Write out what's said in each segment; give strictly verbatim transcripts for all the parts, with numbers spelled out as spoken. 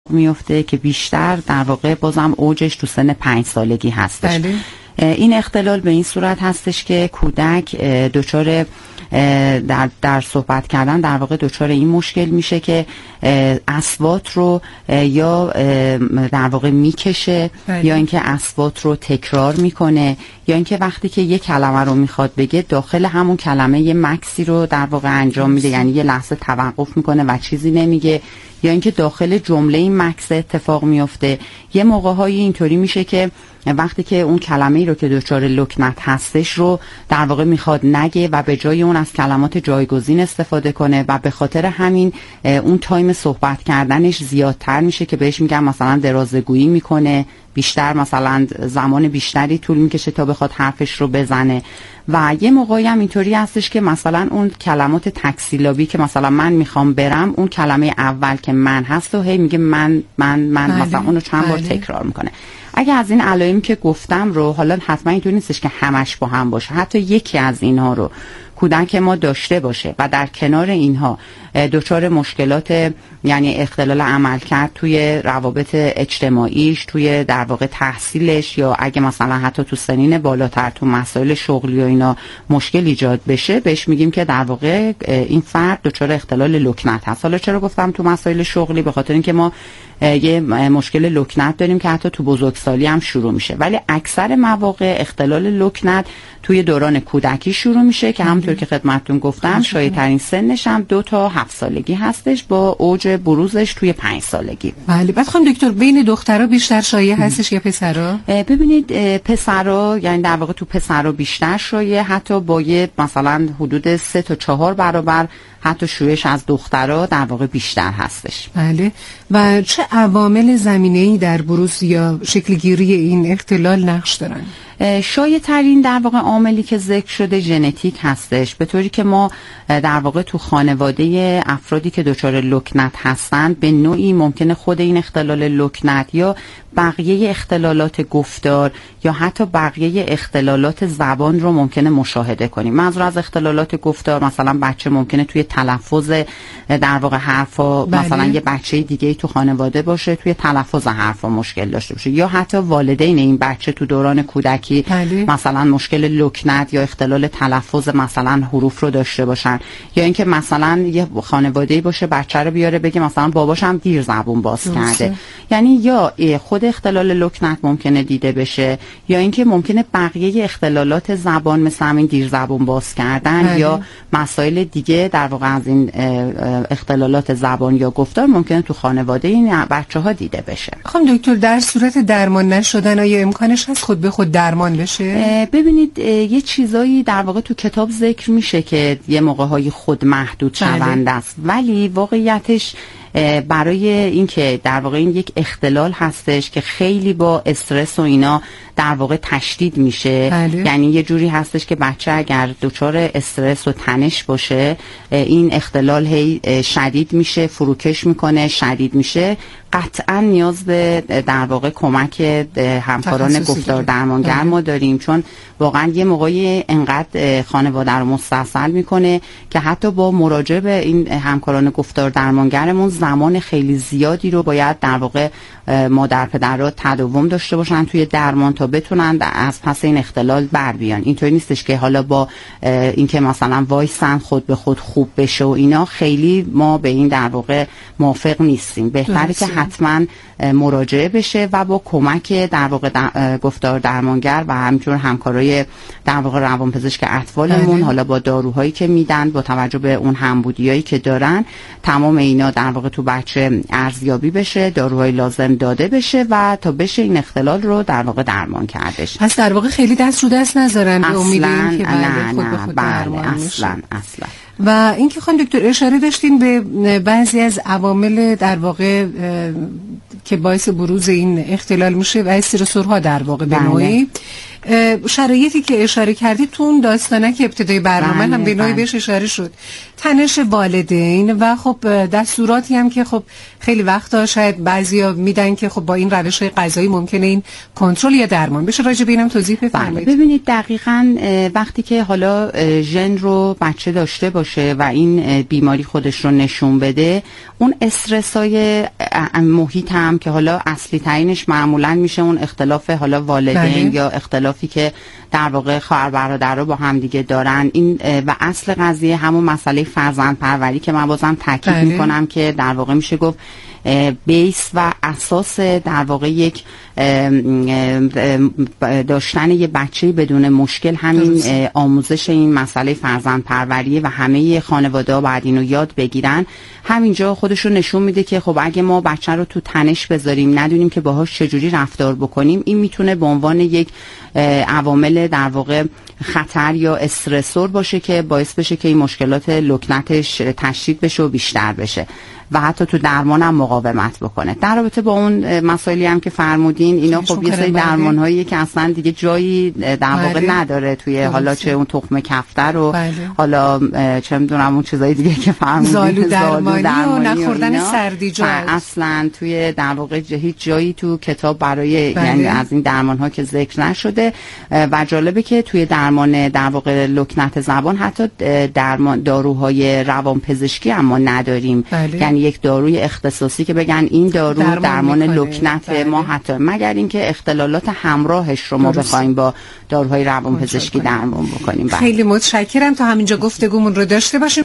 میفته که بیشتر در واقع بازم اوجش تو سن پنج سالگی هستش. بله. این اختلال به این صورت هستش که کودک دچار در در صحبت کردن در واقع دچار این مشکل میشه که اصوات رو یا در واقع میکشه بله. یا اینکه اصوات رو تکرار میکنه یا اینکه وقتی که یک کلمه رو میخواد بگه داخل همون کلمه یه مکسی رو در واقع انجام میده، یعنی یه لحظه توقف میکنه و چیزی نمیگه، یا اینکه داخل جمله این مکس اتفاق میفته. یه موقع‌های اینطوری میشه که وقتی که اون کلمه‌ای رو که دچار لکنت هستش رو در واقع میخواد نگه و به جای اون از کلمات جایگزین استفاده کنه و به خاطر همین اون تایم صحبت کردنش زیادتر میشه که بهش میگن مثلا درازگویی میکنه، بیشتر مثلا زمان بیشتری طول میکشه تا بخواد حرفش رو بزنه. و یه موقعی هم اینطوری هستش که مثلا اون کلمات تکسیلابی که مثلا من میخوام برم، اون کلمه اول که من هست و هی میگه من من من بله. مثلا اونو چند بار تکرار میکنه. اگه از این علائمی که گفتم رو، حالا حتما اینطوری نیستش که همش با هم باشه، حتی یکی از اینها رو کودک ما داشته باشه و در کنار اینها دچار مشکلات یعنی اختلال عملکرد توی روابط اجتماعیش، توی در واقع تحصیلش، یا اگه مثلا حتی تو سنین بالاتر تو مسائل شغلی و اینا مشکل ایجاد بشه، بهش میگیم که در واقع این فرد دچار اختلال لکنت هست. حالا چرا گفتم تو مسائل شغلی؟ به خاطر اینکه ما یه مشکل لکنت داریم که حتی تو بزرگسالی هم شروع میشه، ولی اکثر مواقع اختلال لکنت توی دوران کودکی شروع میشه که همونطور که خدمتتون گفتم شایع ترین سنش هم دو تا هفت سالگی هستش با اوج بروزش توی پنج سالگی. بله. بعد خانم دکتر بین دخترها بیشتر شایع هستش یا پسرها؟ ببینید پسرها یعنی در واقع تو پسرها بیشتر شایع، حتی با یه مثلا حدود سه تا چهار برابر حتی شویش از دخترها در واقع بیشتر هستش. بله. و چه عوامل زمینه‌ای در بروز یا شکلگیری این اختلال نقش دارن؟ شایع ترین در واقع عاملی که ذکر شده ژنتیک هستش، به طوری که ما در واقع تو خانواده افرادی که دچار لکنت هستن به نوعی ممکنه خود این اختلال لکنت یا بقیه اختلالات گفتار یا حتی بقیه اختلالات زبان رو ممکنه مشاهده کنیم. منظور از اختلالات گفتار مثلا بچه ممکنه توی تلفظ در واقع حرفا بله. مثلا یه بچه دیگه تو خانواده باشه توی تلفظ حرفا مشکل داشته باشه، یا حتی والدین این بچه تو دوران کودکی بله. مثلا مشکل لکنت یا اختلال تلفظ مثلا حروف رو داشته باشن، یا اینکه مثلا یه خانواده‌ای باشه بچه رو بیاره بگه مثلا باباش هم دیر زبون باز درسته. کرده. یعنی یا خود اختلال لکنت ممکنه دیده بشه، یا اینکه ممکنه بقیه اختلالات زبان مثل همین دیر زبون باز کردن بله. یا مسائل دیگه در واقع از این اختلالات زبان یا گفتار ممکنه تو خانواده این بچه‌ها دیده بشه. خانم دکتر در صورت درمان نشدن آیا امکانش هست خود به خود درمان بشه؟ ببینید یه چیزایی در واقع تو کتاب ذکر میشه که یه موقع‌های خود محدود شوند است، ولی واقعیتش برای اینکه در واقع این یک اختلال هستش که خیلی با استرس و اینا در واقع تشدید میشه. بله. یعنی یه جوری هستش که بچه اگر دچار استرس و تنش باشه این اختلال هی شدید میشه، فروکش میکنه، شدید میشه، قطعا نیاز به در واقع کمک همکاران گفتار درمانگر ما داریم، چون واقعا یه موقعی انقدر خانواده رو مستاصل میکنه که حتی با مراجعه به این همکاران گفتار درمانگرمون زمان خیلی زیادی رو باید در واقع مادر پدرها تداوم داشته باشن توی درمان تا بتونن از پس این اختلال بر بیان. اینطوری نیستش که حالا با اینکه مثلا وایسن خود به خود خوب بشه و اینا، خیلی ما به این در واقع موافق نیستیم. بهتره که حتما مراجعه بشه و با کمک در واقع در گفتار درمانگر و همینطور همکارای در واقع روانپزشک اطفالمون، حالا با داروهایی که میدن با توجه به اون همبودیایی که دارن، تمام اینا در واقع تو بچه ارزیابی بشه، داروهای لازم داده بشه و تا بشه این اختلال رو در واقع درمان کردش. پس در واقع خیلی دست رو دست نذارن به امید اینکه نه خود به خود بله درمان اصلا میشه. اصلا. و اینکه خانم دکتر اشاره داشتین به بعضی از عوامل در واقع که باعث بروز این اختلال میشه و استرسورها در واقع به نوعی شرایطی که اشاره کردی تو اون داستانه که ابتدای برنامه هم به نوعی بهش اشاره شد، تنش والدین و خب دستوراتی هم که خب خیلی وقتا شاید بعضیا میدن که خب با این روش‌های غذایی ممکنه این کنترل یا درمان بشه. راجع به اینم توضیح بفرمایید. ببینید دقیقاً وقتی که حالا ژن رو بچه داشته باشه و این بیماری خودش رو نشون بده، اون استرسای محیط هم که حالا اصلی ترینش معمولاً میشه اون اختلاف حالا والدین بله. یا اختلافی که در واقع خواهر برادرها با هم دیگه دارن، این و اصل قضیه همون مسئله فرزند پروری که من بازم تاکید بله. میکنم که در واقع میشه گفت بیس و اساس در واقع یک داشتن یه بچه بدون مشکل همین آموزش این مسئله فرزند پروریه و همه خانواده ها باید اینو یاد بگیرن. همینجا خودش رو نشون میده که خب اگه ما بچه رو تو تنش بذاریم، ندونیم که باهاش چجوری رفتار بکنیم، این میتونه به عنوان یک عوامل در واقع خطر یا استرسور باشه که باعث بشه که این مشکلات لکنتش تشدید بشه و بیشتر بشه و حتی تو درمان هم مقاومت بکنه. در رابطه با اون مسائلی هم که فرمودین، اینا خب یه سری درمان هایی که اصلا دیگه جایی در واقع نداره توی حالا چه اون تخم کفتر و بله. حالا چه میدونم اون چیزای دیگه که فرمودین، زالو درمانی, درمانی و نخوردن سردیجاد، اصلا توی در واقع هیچ جایی تو کتاب برای بله. یعنی از این درمان ها که ذکر نشده. و جالبه که توی درمان در واقع لکنت زبان حتی درمان داروهای روانپزشکی اما نداریم بله. یعنی یک داروی اختصاصی که بگن این دارو درمان, درمان لکنت بله. ما حتی مگر اینکه اختلالات همراهش رو ما بخوایم با داروهای روانپزشکی درمان بکنیم. بله. خیلی متشکرم. تا همینجا گفتگومون رو داشته باشیم.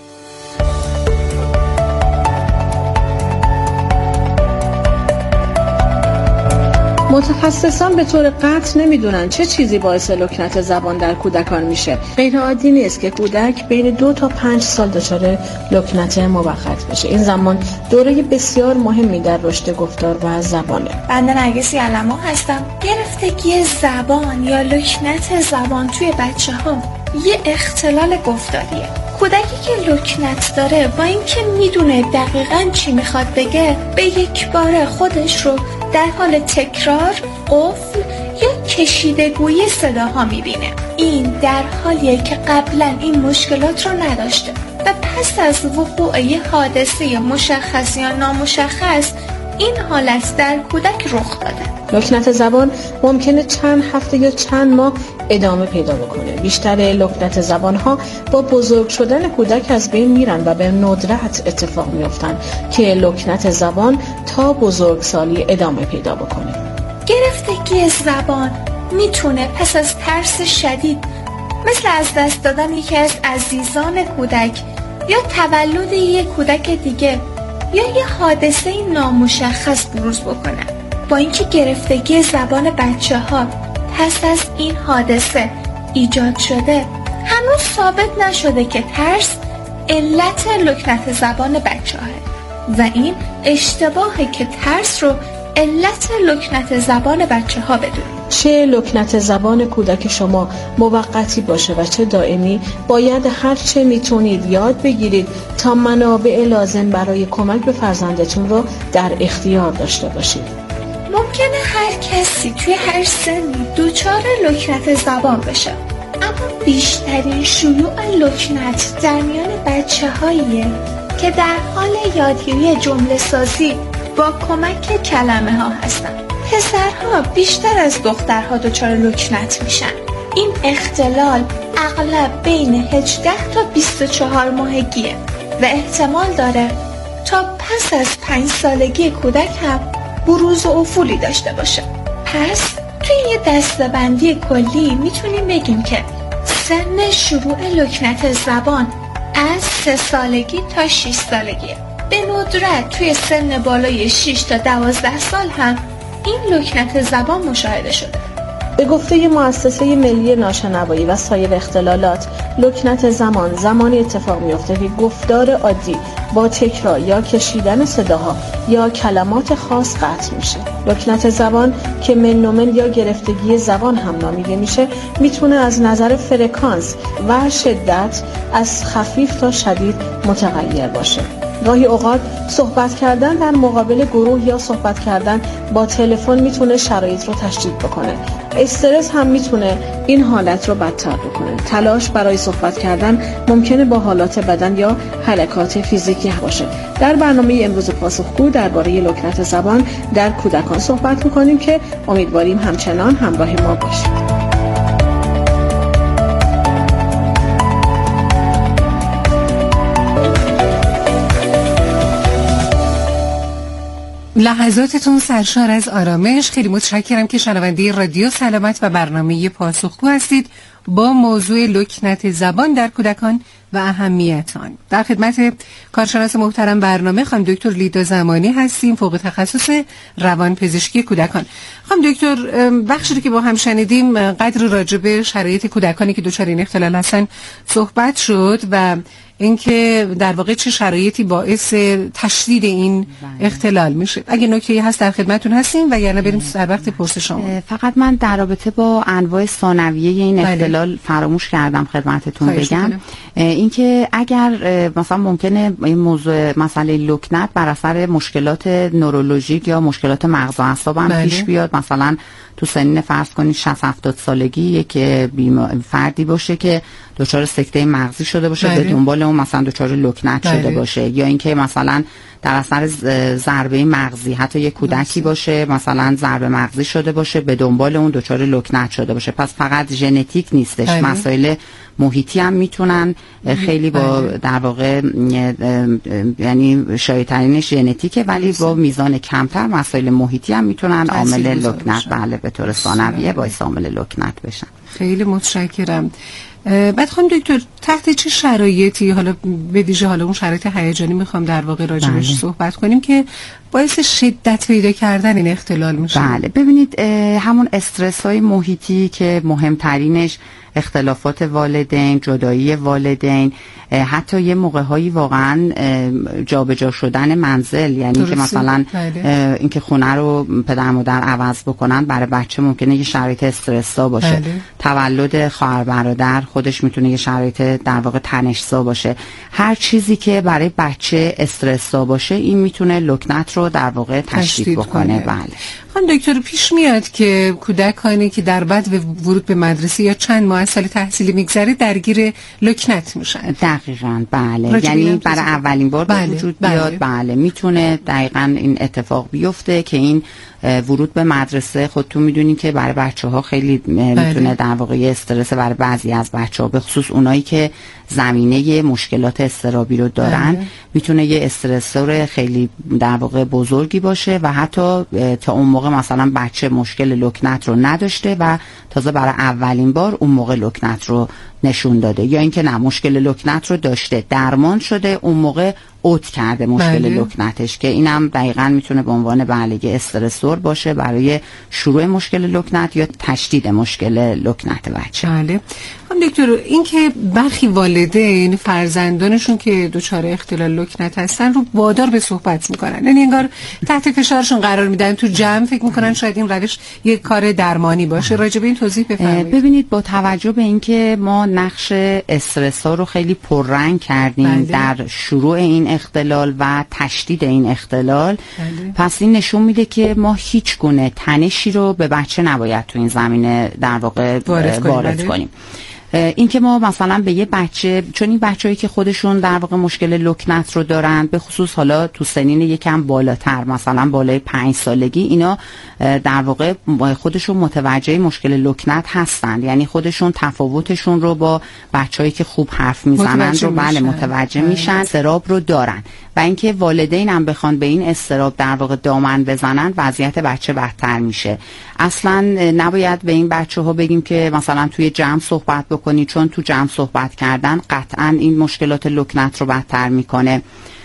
متخصصان به طور قطع نمیدونن چه چیزی باعث لکنت زبان در کودکان میشه. غیر عادی نیست که کودک بین دو تا پنج سال دچار لکنت موقت بشه. این زمان دوره بسیار مهمی در رشد گفتار و زبانه. بنده نرگس علما هستم. گرفتگی زبان یا لکنت زبان توی بچه‌ها یه اختلال گفتاریه. کودکی که لکنت داره با اینکه میدونه دقیقاً چی میخواد بگه، به یک باره خودش رو در حال تکرار، قفل یا کشیدگوی صداها میبینه. این در حالیه که قبلا این مشکلات رو نداشته و پس از وقوع یه حادثه مشخص یا نامشخص این حالت در کودک رخ داده. لکنت زبان ممکنه چند هفته یا چند ماه ادامه پیدا بکنه. بیشتر لکنت زبان‌ها با بزرگ شدن کودک از بین میرن و به ندرت اتفاق میافتن که لکنت زبان تا بزرگسالی ادامه پیدا بکنه. گرفتگی زبان میتونه پس از ترس شدید مثل از دست دادن یکی از عزیزان کودک یا تولد یک کودک دیگه یا یه حادثه نامشخص بروز بکنه. با اینکه گرفتگی زبان بچه ها پس از این حادثه ایجاد شده، هنوز ثابت نشده که ترس علت لکنت زبان بچه ها و این اشتباهه که ترس رو علت لکنت زبان بچه ها بدونید. چه لکنت زبان کودک شما موقتی باشه و چه دائمی، باید هر چه میتونید یاد بگیرید تا منابع لازم برای کمک به فرزندتون رو در اختیار داشته باشید. ممکنه هر کسی توی هر سنی دچار لکنت زبان بشه، اما بیشترین شیوع لکنت در میان بچه هاییه که در حال یادگیری جمله سازی با کمک کلمه ها هستن. پسرها بیشتر از دخترها دچار لکنت میشن. این اختلال اغلب بین هجده تا بیست و چهار ماهگیه و احتمال داره تا پس از پنج سالگی کودک هم بروز و افولی داشته باشه. پس توی یه دسته‌بندی کلی میتونیم بگیم که سن شروع لکنت زبان از سه سالگی تا شش سالگیه. به ندرت توی سن بالای شش تا دوازده سال هم این لکنت زبان مشاهده شده. به گفته مؤسسه ملی ناشنوایی و سایر اختلالات، لکنت زمان زمانی اتفاق میفته که گفتار عادی با تکرار یا کشیدن صداها یا کلمات خاص قطع میشه. لکنت زبان که منومن یا گرفتگی زبان هم نامیده میشه، میتونه از نظر فرکانس و شدت از خفیف تا شدید متغیر باشه. گاهی اوقات صحبت کردن در مقابل گروه یا صحبت کردن با تلفن میتونه شرایط رو تشدید بکنه. استرس هم میتونه این حالت رو بدتر بکنه. تلاش برای صحبت کردن ممکنه با حالات بدن یا حرکات فیزیکی باشه. در برنامه امروز پاسخگو درباره لکنت زبان در کودکان صحبت میکنیم که امیدواریم همچنان همراه ما باشید. لحظاتتون سرشار از آرامش. خیلی متشکرم که شنونده رادیو سلامت و برنامه پاسخگو هستید با موضوع لکنت زبان در کودکان و اهمیت آن. در خدمت کارشناس محترم برنامه خانم دکتر لیدا زمانی هستیم، فوق تخصص روانپزشکی کودکان. خانم دکتر، بخشی رو که با هم شنیدیم قدر راجع به شرایط کودکانی که دچار این اختلال هستن صحبت شد و اینکه در واقع چه شرایطی باعث تشدید این اختلال میشه. اگه نکته‌ای هست در خدمتتون هستیم و یعنی بریم در وقت پرسش شما. فقط من در رابطه با انواع ثانویه این اختلال بله. فراموش کردم خدمتتون بگم اینکه اگر مثلا ممکنه این موضوع مسئله لکنت بر اثر مشکلات نورولوژیک یا مشکلات مغز و اعصاب هم بله. پیش بیاد. مثلا تو سنین فرض کنید شصت هفتاد سالگی یک فردی باشه که دچار سکته مغزی شده باشه بله. به دنبال اون مثلا دچار لکنت بله. شده باشه، یا اینکه مثلا در اثر ضربه مغزی حتی یک کودکی باشه مثلا ضربه مغزی شده باشه به دنبال اون دچار لکنت شده باشه. پس فقط ژنتیک نیستش بله. مسائل محیطی هم میتونن خیلی با در واقع یعنی شایع‌ترینش ژنتیکه ولی با میزان کمتر مسائل محیطی هم میتونن عامل لکنت بله به طور ثانویه باعث عامل لکنت بشن. خیلی متشکرم. بعد خانم دکتر تحت چه شرایطی، حالا به ویژه حالا اون شرایط هیجانی میخوام در واقع راجعش بله. صحبت کنیم که باعث شدت پیدا کردن این اختلال میشه؟ بله ببینید همون استرس های محیطی که مهمترینش اختلافات والدین، جدایی والدین، حتی یه موقع هایی واقعا جابجا شدن منزل، یعنی درسته. که مثلا بله. اینکه خونه رو پدر مادر عوض بکنن برای بچه ممکنه یه شرایط استرس‌زا باشه بله. تولد خواهر برادر خودش میتونه یه شرایط در واقع تنش‌زا باشه. هر چیزی که برای بچه استرس‌زا باشه این میتونه لکنت رو در واقع تشدید, تشدید بکنه. بله خانم دکتر، پیش میاد که کودکانی که در بعد ورود به مدرسه یا چند ماه از سال تحصیلی میگذره درگیر لکنت میشن؟ دقیقاً بله، یعنی برای اولین بار بله. به وجود بیاد بله. بله میتونه دقیقاً این اتفاق بیفته که این ورود به مدرسه خودتون میدونین که برای بچه ها خیلی میتونه بله. در واقع استرس برای بعضی از بچه ها، به خصوص اونایی که زمینه مشکلات اضطرابی رو دارن بله. میتونه یه استرسور خیلی در واقع بزرگی باشه و حتی تا اون موقع مثلا بچه مشکل لکنت رو نداشته و تازه برای اولین بار اون موقع لکنت رو نشون داده، یا اینکه نه مشکل لکنت رو داشته درمان شده اون موقع اوت کرده مشکل بله. لکنتش، که اینم دقیقاً میتونه به عنوان بله استرسور باشه برای شروع مشکل لکنت یا تشدید مشکل لکنت بچه. بله. خانم دکتر، اینکه برخی والدین فرزندانشون که دچار اختلال لکنت هستن رو وادار به صحبت میکنن، یعنی انگار تحت فشارشون قرار میدن، تو جمع فکر میکنن شاید این روش یک کار درمانی باشه. راجع به این توضیح بفرمایید. ببینید با توجه به اینکه ما نقش استرس ها رو خیلی پررنگ کردیم بله. در شروع این اختلال و تشدید این اختلال بله. پس این نشون میده که ما هیچ گونه تنشی رو به بچه نباید تو این زمینه در واقع وارد, وارد بله. کنیم. این که ما مثلا به یه بچه، چون این بچه‌هایی که خودشون در واقع مشکل لکنت رو دارن به خصوص حالا تو سنین یکم بالاتر مثلا بالای پنج سالگی، اینا در واقع خودشون متوجه مشکل لکنت هستن، یعنی خودشون تفاوتشون رو با بچه‌هایی که خوب حرف میزنن رو بله متوجه میشن، استراب رو دارن و اینکه والدین هم بخوان به این استراب در واقع دامن بزنن وضعیت بچه بدتر میشه. اصلا نباید به این بچه‌ها بگیم که مثلا توی جمع صحبت بکنی، چون تو جمع صحبت کردن قطعا این مشکلات لکنت رو بدتر میکنه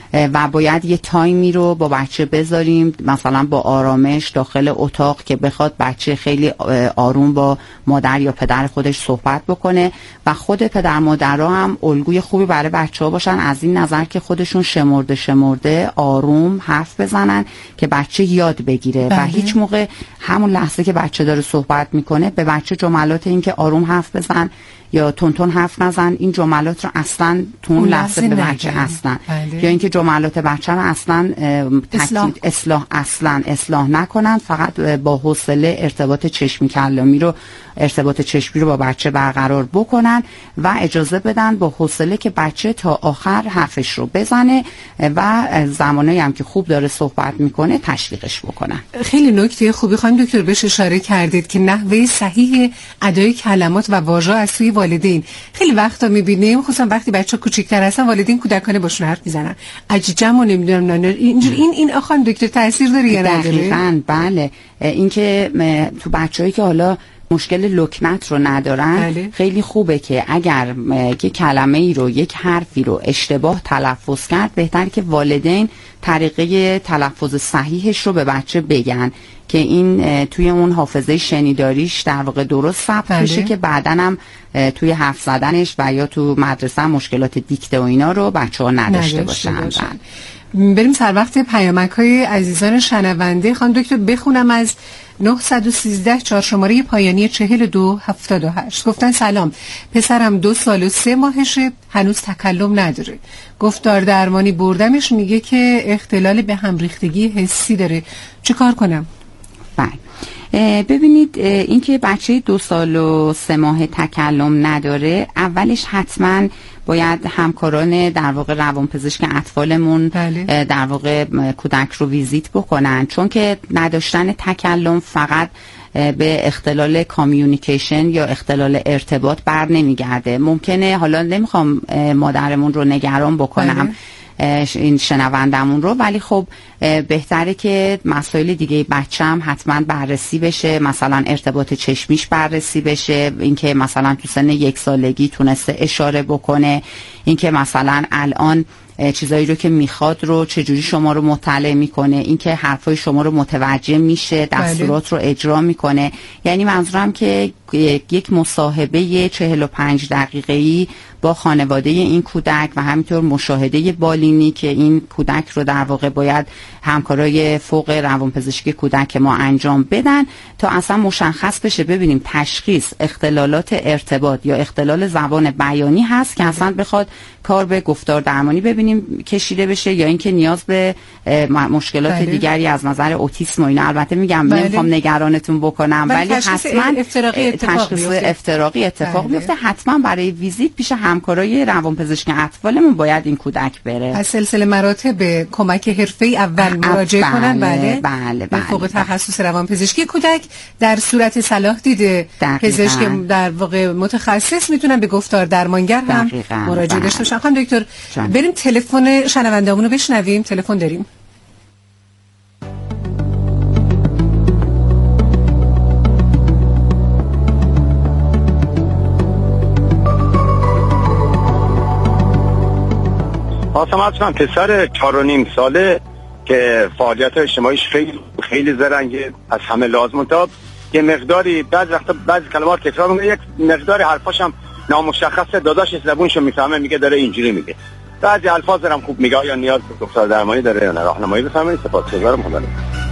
و باید یه تایمی رو با بچه بذاریم مثلا با آرامش داخل اتاق که بخواد بچه خیلی آروم با مادر یا پدر خودش صحبت بکنه و خود پدر مادرها هم الگوی خوبی برای بچه ها باشن، از این نظر که خودشون شمرده شمرده آروم حرف بزنن که بچه یاد بگیره بله. و هیچ موقع همون لحظه که بچه داره صحبت میکنه به بچه جملات این که آروم حرف بزن یا تونتون حرف نزن، این جملات رو اصلا تو اون لحظه به بچه اصلا بله. یا اینکه جملات بچه رو اصلا اصلاح. اصلاح اصلا اصلاح نکنن، فقط با حوصله ارتباط چشمی کلامی رو ارتباط چشمی رو با بچه برقرار بکنن و اجازه بدن با حوصله که بچه تا آخر حرفش رو بزنه و زمانی هم که خوب داره صحبت میکنه تشویقش بکنن. خیلی نکته خوبی خانم دکتر بهش اشاره کردید که نحوه صحیح ادای کلمات و واژه از سوی والدین. خیلی وقتا میبینیم خصوصا وقتی بچه کوچیک‌تر هستن والدین کودکانه باشون حرف میزنن، عجیجم و نمیدونم نه اینجور این این آخان دکتر تاثیر داره یا نداره؟ دقیقاً بله. اینکه تو بچه‌ای که حالا مشکل لکنت رو ندارن بله. خیلی خوبه که اگر یک کلمه ای رو یک حرفی رو اشتباه تلفظ کرد بهتر که والدین طریقه تلفظ صحیحش رو به بچه بگن که این توی اون حافظه شنیداریش در واقع درست ثبت بله. بشه که بعداً هم توی حرف زدنش و یا تو مدرسه مشکلات دیکته و اینا رو بچه‌ها نداشته باشن. باشن. بریم سر وقت پیامک‌های عزیزان شنونده. خانم دکتر بخونم از نه یک سه چهار شماره پایانی چهل و دو هفتاد و هشت. گفتن سلام، پسرم دو سال و سه ماهشه، هنوز تکلم نداره. گفتار درمانی بردمش، میگه که اختلال به هم ریختگی حسی داره، چه کار کنم؟ بله ببینید، اینکه بچه دو سال و سه ماه تکلم نداره اولش حتما باید همکاران در واقع روانپزشک اطفالمون بله. در واقع کودک رو ویزیت بکنن، چون که نداشتن تکلم فقط به اختلال کامیونیکیشن یا اختلال ارتباط بر نمیگرده. ممکنه حالا نمیخوام مادرمون رو نگران بکنم بله. این شنوندمون رو، ولی خب بهتره که مسائل دیگه بچه‌م حتما بررسی بشه، مثلا ارتباط چشمیش بررسی بشه، اینکه مثلا تو سن یک سالگی تونسته اشاره بکنه، اینکه مثلا الان چیزایی رو که میخواد رو چجوری شما رو مطلع میکنه، اینکه حرفای شما رو متوجه میشه، دستورات رو اجرا میکنه. یعنی منظورم که یک مصاحبه چهل و پنج دقیقه‌ای با خانواده این کودک و همینطور مشاهده بالینی که این کودک رو در واقع باید همکارای فوق روانپزشکی کودک ما انجام بدن تا اصلا مشخص بشه، ببینیم تشخیص اختلالات ارتباط یا اختلال زبان بیانی هست که اصلا بخواد کار به گفتار درمانی ببینیم کشیده بشه، یا اینکه نیاز به مشکلات بله. دیگری از نظر اوتیسم و اینا. البته میگم بله. نمیخوام نگرانتون بکنم، ولی حتما افتراقی تشخیص افتراقی اتفاق بیفته، حتما برای ویزیت پیش همکارای روانپزشک اطفالمون باید این کودک بره. از سلسله مراتب کمک حرفه‌ای اول مراجعه بله. کنن بله بله بله فوق تخصص روانپزشکی کودک. در صورت صلاح دید پزشک در واقع متخصص میتونن به گفتار درمانگر هم دقیقا. مراجعه بله. داشته باشن. خانم دکتر جان. بریم تلفن شنونده‌مون رو بشنویم. تلفن داریم. آسان هستم، پسر چهار و نیم ساله که فعالیت اجتماعیش خیلی خیلی زرنگه از همه لازم تا یه مقداری بعضی وقتا بعضی کلمات تکرار میکنه، یک مقداری حرفاش هم نامشخصه، داداش زبونشو میفهمه میگه داره اینجوری میگه، بعضی الفاظ هم خوب میگه. یا نیاز به دکتر درمانی داره یا نه؟ راهنمایی بفرمایید. سپاسگزارم. خدا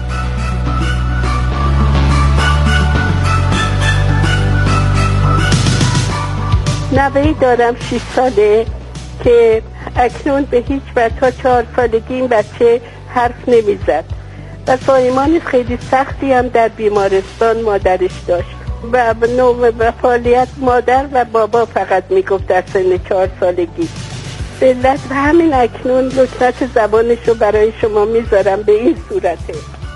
نوه‌ای دارم شش ساله که اکنون به هیچ وجه تا چهار سالگی این بچه حرف نمیزد و زایمان خیلی سختی هم در بیمارستان مادرش داشت و نوع و فعالیت مادر و بابا فقط میگفت در سن چهار سالگی. به علت و همین اکنون لکنت زبانش رو برای شما میذارم به این صورته.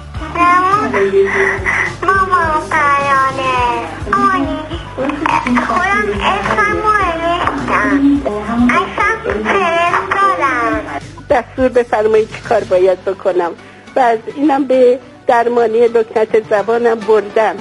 مامان قرانه خودم اسممو نوشتم، اصلا فرستادم. دستور بفرمایید چی کار باید بکنم و از اینم به درمانی لکنت زبانم بردم.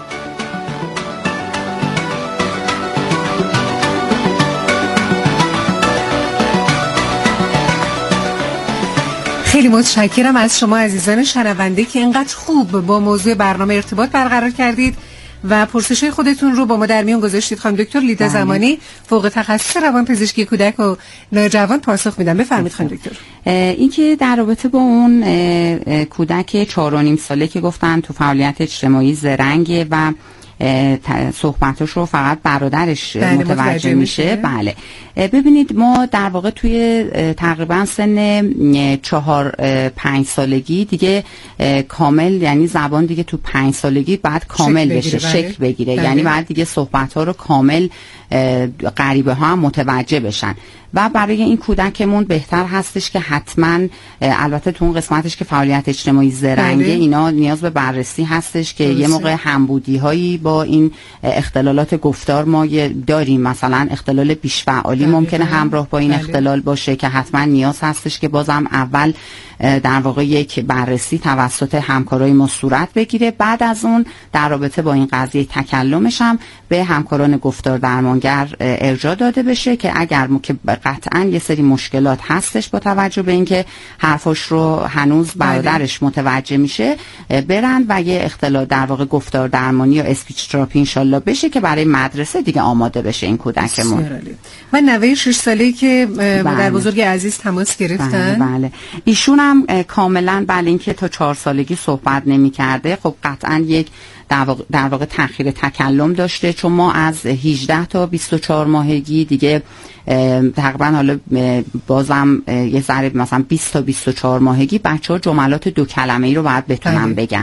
خیلی متشکرم از شما عزیزان شنونده که اینقدر خوب با موضوع برنامه ارتباط برقرار کردید و پرسش‌های خودتون رو با ما در میون گذاشتید. خانم دکتر لیدا زمانی فوق تخصص روانپزشکی کودک و نوجوان پاسخ میدن. بفرمایید خانم دکتر. این که در رابطه با اون کودک چهار و نیم ساله که گفتن تو فعالیت اجتماعی زرنگه و صحبتش رو فقط برادرش بله متوجه, متوجه میشه. بله ببینید ما در واقع توی تقریبا سن چهار پنج سالگی دیگه کامل، یعنی زبان دیگه تو پنج سالگی بعد کامل بشه، شکل بگیره، بله. یعنی بعد دیگه صحبت ها رو کامل غریبه ها هم متوجه بشن و برای این کودکمون بهتر هستش که حتما، البته تو اون قسمتش که فعالیت اجتماعی زرنگه، بله. اینا نیاز به بررسی هستش که درسته. یه موقع همبودی هایی با این اختلالات گفتار ما داریم، مثلا اختلال بیش‌فعالی ممکنه همراه با این بله. اختلال باشه که حتما نیاز هستش که بازم اول در واقع یک بررسی توسط همکارای ما صورت بگیره، بعد از اون در رابطه با این قضیه تکلمش هم به همکاران گفتار درمانگر ارجاع داده بشه که اگر که قطعا یه سری مشکلات هستش با توجه به اینکه حرفش رو هنوز برادرش متوجه میشه، برن و یه اختلال در واقع گفتار درمانی یا اسپیچ تراپی انشالله بشه که برای مدرسه دیگه آماده بشه این کودکمون. و نوه شش ساله‌ای که مادر بزرگ عزیز تماس گرفتن، بله, بله. ایشون هم کاملا بله اینکه تا چهار سالگی صحبت نمی کرده، خب قطعا یک در واقع, در واقع تأخیر تکلم داشته، چون ما از هجده تا بیست و چهار ماهگی دیگه تقریبا حالا بازم یه ذره مثلا بیست تا بیست و چهار ماهگی بچه‌ها جملات دو کلمه‌ای رو باید بتونن بگن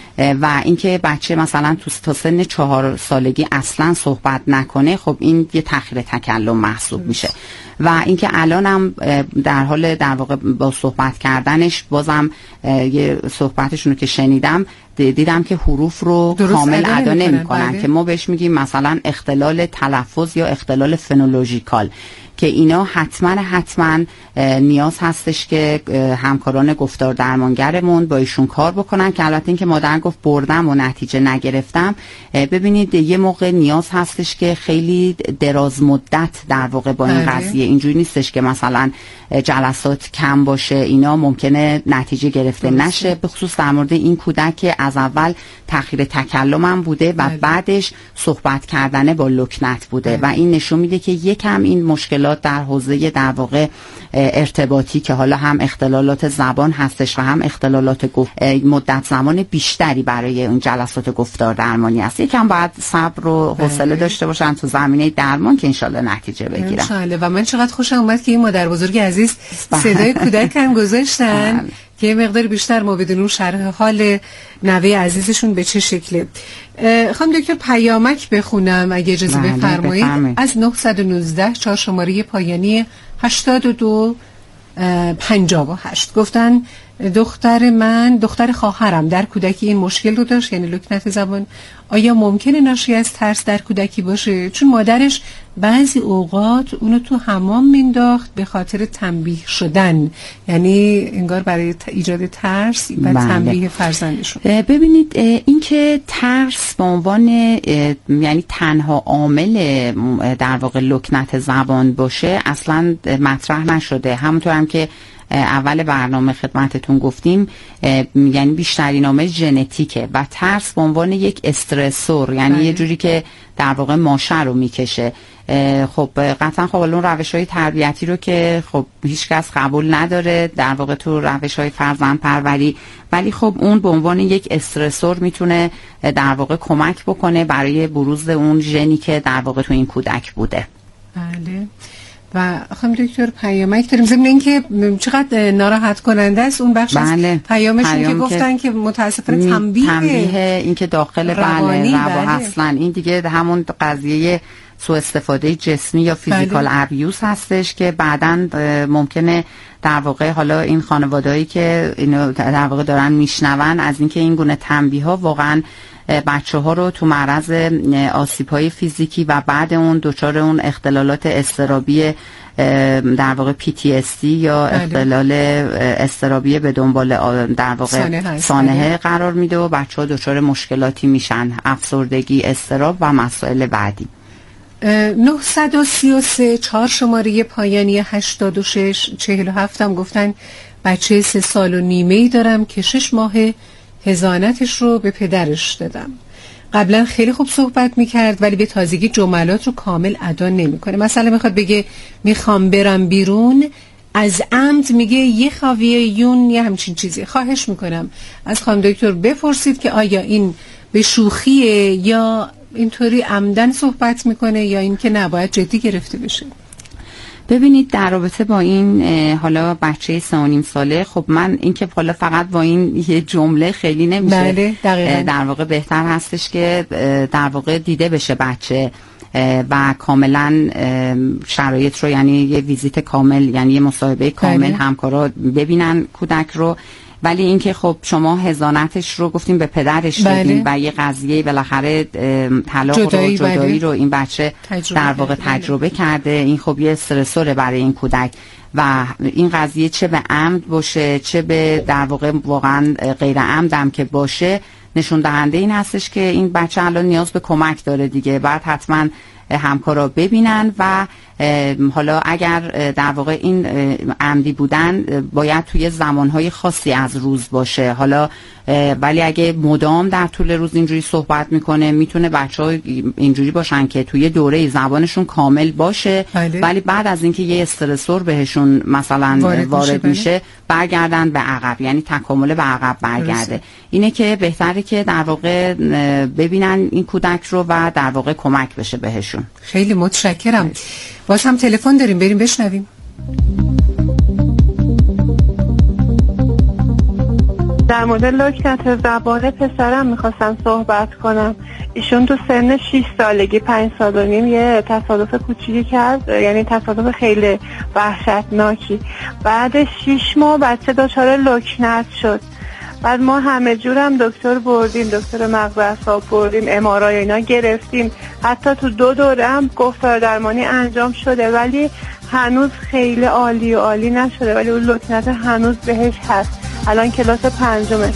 و اینکه بچه مثلا تو تا سن چهار سالگی اصلا صحبت نکنه، خب این یه تأخیر تکلم محسوب میشه. و اینکه الان هم در حال در واقع با صحبت کردنش بازم یه صحبتشون رو که شنیدم دیدم که حروف رو کامل ادا نمی‌کنن که ما بهش میگیم مثلا اختلال تلفظ یا اختلال فنولوژیکال، که اینا حتما حتما نیاز هستش که همکاران گفتار درمانگرمون با ایشون کار بکنن. که البته این که مادر گفت بردم و نتیجه نگرفتم، ببینید یه موقع نیاز هستش که خیلی دراز مدت در واقع با این قضیه، اینجوری نیستش که مثلا جلسات کم باشه اینا ممکنه نتیجه گرفته نشه، به خصوص در مورد این کودک که از اول تأخیر تکلم هم بوده و بله. بعدش صحبت کردن با لکنت بوده بله. و این نشون میده که یکم این مشکلات در حوزه در واقع ارتباطی که حالا هم اختلالات زبان هستش و هم اختلالات گفت مدت زمان بیشتری برای این جلسات گفتار درمانی هست، یکم باید صبر و حوصله داشته باشن تو زمینه درمان که انشالله نتیجه بگیرن انشالله. و من چقدر خوشم اومد که این مادر بزرگ عزیز صدای کودک هم گذاشتن که یه مقدار بیشتر ما بدونیم شرح حال نوه عزیزشون به چه شکله. خانم دکتر پیامک بخونم اگه اجازه بفرمایید از نه یک نه چهار شماره پایانی هشتاد و دو پنجاه و هشت. گفتن دختر من دختر خواهرم در کودکی این مشکل رو داشت، یعنی لکنت زبان. آیا ممکنه ناشی از ترس در کودکی باشه؟ چون مادرش بعضی اوقات اونو تو حمام مینداخت به خاطر تنبیه شدن، یعنی انگار برای ایجاد ترس و بله. تنبیه فرزندشون. ببینید این که ترس به عنوان یعنی تنها عامل در واقع لکنت زبان باشه اصلا مطرح نشده. همونطور هم که اول برنامه خدمتتون گفتیم، یعنی بیشترین عامل ژنتیکه و ترس به عنوان یک استرسور، یعنی یه جوری که در واقع ماشه رو میکشه. خب قطعا خب اون روش‌های تربیتی رو که خب هیچ کس قبول نداره در واقع تو روش‌های فرزند پروری، ولی خب اون به عنوان یک استرسور میتونه در واقع کمک بکنه برای بروز اون ژنی که در واقع تو این کودک بوده. بله. و خانم دکتر پیامک داریم ضمن اینکه چقدر ناراحت کننده است اون بخش بله. از پیامشون که گفتن که متاسفانه تنبیه تنبیه این که داخل روانی بله روا بله. هستن، این دیگه همون قضیه سوء استفاده جسمی یا فیزیکال بله. ابیوز هستش که بعداً ممکنه در واقع حالا این خانوادهایی که اینو در واقع دارن میشنون از اینکه این گونه تنبیه ها واقعاً بچه ها رو تو معرض آسیب های فیزیکی و بعد اون دچار اون اختلالات اضطرابی در واقع پی تی اس دی یا اختلال اضطرابی به دنبال در واقع سانحه قرار میده و بچه ها دچار مشکلاتی میشن، افسردگی، اضطراب و مسائل بعدی. نه سه سه چهار شماره پایانی هشتاد و شش چهل و هفت هم گفتن بچه سه سال و نیمه ای دارم که شش ماه حضانتش رو به پدرش دادم. قبلا خیلی خوب صحبت میکرد ولی به تازگی جملات رو کامل ادا نمیکنه. مثلا میخواد بگه میخوام برم بیرون، از عمد میگه یه خاویه یون یه همچین چیزی. خواهش میکنم از خانم دکتر بپرسید که آیا این به شوخیه یا اینطوری عمدن صحبت میکنه یا اینکه نباید جدی گرفته بشه؟ ببینید در رابطه با این حالا بچه سه و نیم ساله، خب من اینکه حالا فقط با این یه جمله خیلی نمیشه. بله دقیقاً. در واقع بهتر هستش که در واقع دیده بشه بچه و کاملا شرایط رو، یعنی یه ویزیت کامل، یعنی یه مصاحبه کامل همکارا ببینن کودک رو. ولی اینکه خب شما هزانتش رو گفتیم به پدرش دادین و یه قضیه بالاخره طلاق رو جدایی بله. رو این بچه در واقع تجربه بله. کرده، این خب یه استرسوره برای این کودک و این قضیه چه به عمد باشه چه به در واقع واقعا غیر عمد هم که باشه، نشون دهنده این هستش که این بچه الان نیاز به کمک داره دیگه. بعد حتما همکارا ببینن و حالا اگر در واقع این عمدی بودن باید توی زمانهای خاصی از روز باشه. حالا ولی اگه مدام در طول روز اینجوری صحبت میکنه، میتونه بچه‌ها اینجوری باشن که توی دوره زبانشون کامل باشه بله. ولی بعد از اینکه یه استرسور بهشون مثلا وارد, وارد میشه بله. برگردن به عقب، یعنی تکامل به عقب برگرده. برسه. اینه که بهتره که در واقع ببینن این کودک رو و در واقع کمک بشه بهشون. خیلی متشکرم. باز هم تلفن داریم، بریم بشنویم. در مورد لکنت زبان پسرم میخواستم صحبت کنم. ایشون تو سن شش سالگی پنج سال و نیم یه تصادف کوچیکی کرد، یعنی تصادف خیلی وحشتناکی. بعد شش ماه بچه دچار لکنت شد. بعد ما همه جورم دکتر بردیم، دکتر مغز اعصاب بردیم، ام آر آی اینا گرفتیم، حتی تو دو دوره هم گفتار درمانی انجام شده ولی هنوز خیلی عالی و عالی نشده، ولی اون لکنت هنوز بهش هست. الان کلاس پنجمه.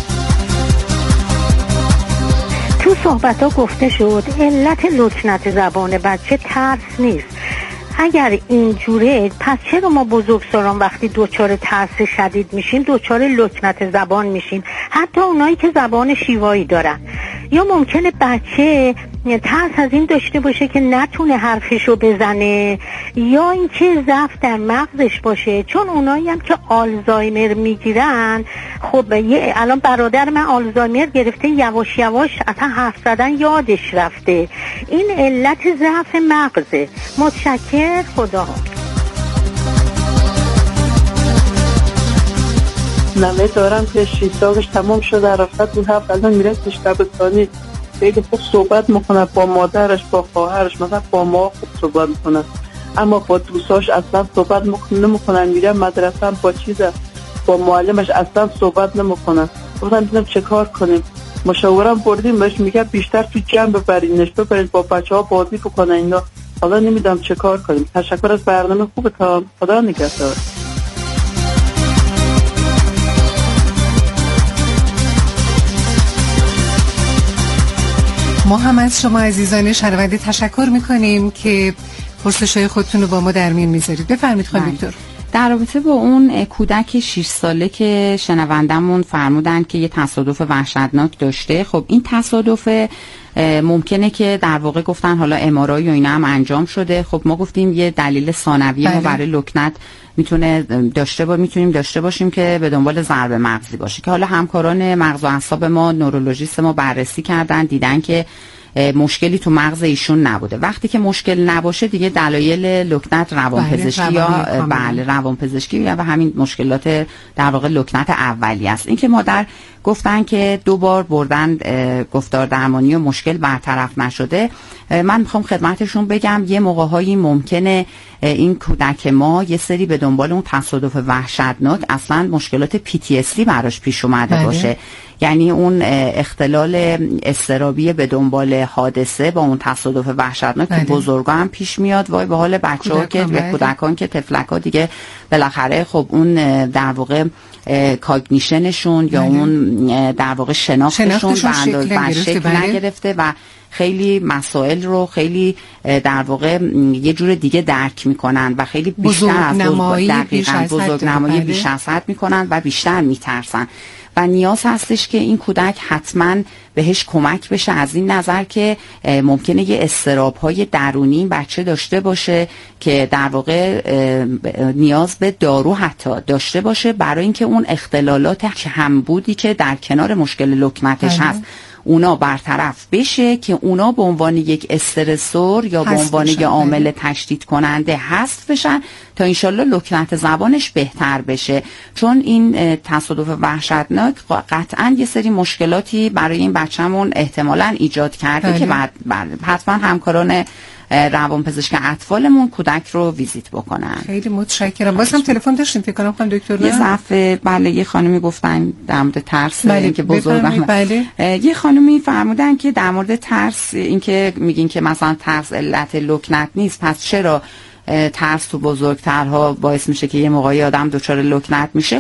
تو صحبت ها گفته شد علت لکنت زبان بچه ترس نیست. اگر اینجوره پس چرا ما بزرگسالان وقتی دوچار ترس شدید میشیم دوچار لکنت زبان میشیم، حتی اونایی که زبان شیوایی دارن؟ یا ممکنه بچه ترس از این داشته باشه که نتونه حرفشو بزنه، یا اینکه ضعف در مغزش باشه، چون اونایی هم که آلزایمر میگیرن، خب یه الان برادر من آلزایمر گرفته، یواش یواش اصلا حرف زدن یادش رفته. این علت ضعف مغزه. متشکر، خدا. نمه دارم که شیش سالش تمام شده، رفت اون هفت الان میره دبستانی، خیلی خوب صحبت میکنه با مادرش با خواهرش، مثلا با ما خوب صحبت میکنه، اما با دوستاش اصلا صحبت نمیکنن. میره مدرسه هم با چیزه با معلمش اصلا صحبت نمیکنه. گفتم ببینم چه کار کنیم، مشاورم بردیم بهش، میگه بیشتر تو جمع ببرینش، ببرید با بچه‌ها بازی بکنن اینا. حالا نمیدونم چه کار کنیم. تشکر از برنامه خوبتون، خدا نگهدار. ما هم از شما عزیزان شنونده تشکر میکنیم که پرسش‌های خودتون رو با ما در میون میذارید. بفرمایید خانم دکتر. در رابطه با اون کودک شش ساله که شنوندمون فرمودن که یه تصادف وحشتناک داشته، خب این تصادف ممکنه که در واقع گفتن حالا ام آر آی و اینا هم انجام شده. خب ما گفتیم یه دلیل ثانوی ما برای لکنت میتونه داشته با میتونیم داشته باشیم که به دنبال ضربه مغزی باشه، که حالا همکاران مغز و اعصاب ما، نورولوژیست ما بررسی کردن، دیدن که مشکلی تو مغز ایشون نبوده. وقتی که مشکل نباشه دیگه دلایل لکنت روانپزشکی یا بله روانپزشکی یا و همین مشکلات در واقع لکنت اولی است. این که مادر گفتن که دو بار بردن گفتار درمانی و مشکل برطرف نشده، من میخوام خدمتشون بگم یه موقع‌هایی ممکنه این کودک ما یه سری به دنبال اون تصادف وحشتناک اصلا مشکلات پی تی اس دی براش پیش اومده بله. باشه، یعنی اون اختلال اضطرابی به دنبال حادثه با اون تصادف وحشتناک که بزرگا هم پیش میاد. وای به حال بچه‌ها که به کودکان که طفلک‌ها دیگه بالاخره خب اون در واقع کاگنیشنشون یا اون در واقع شناختشون به شکل نگرفته و خیلی مسائل رو خیلی در واقع یه جور دیگه درک میکنن و خیلی بیشتر از دقیقاً بزرگ نمایی بیش از حد میکنن و بیشتر میترسن و نیاز هستش که این کودک حتما بهش کمک بشه، از این نظر که ممکنه یه اضطراب‌های درونی بچه داشته باشه که در واقع نیاز به دارو حتی داشته باشه برای اینکه اون اختلالات کمبودی که در کنار مشکل لکنتش هست اونا برطرف بشه که اونا به عنوان یک استرسور یا به عنوان یک عامل تشدید کننده حذف بشن تا انشالله لکنت زبانش بهتر بشه. چون این تصادف وحشتناک قطعا یه سری مشکلاتی برای این بچه‌مون احتمالاً ایجاد کرده بله. که بعد حتما همکاران روانپزشک اطفالمون کودک رو ویزیت بکنن. خیلی متشکرم. باز هم تلفن داشتیم فکر کنم خانم دکتر. یه صفحه بله یه خانمی گفتن در مورد ترس بله. اینکه بزرگم بله. یه خانمی فرمودن که در مورد ترس اینکه میگین که مثلا ترس علت لکنت نیست، پس چرا ترس تو بزرگترها باعث میشه که یه موقعی آدم دچار لکنت میشه؟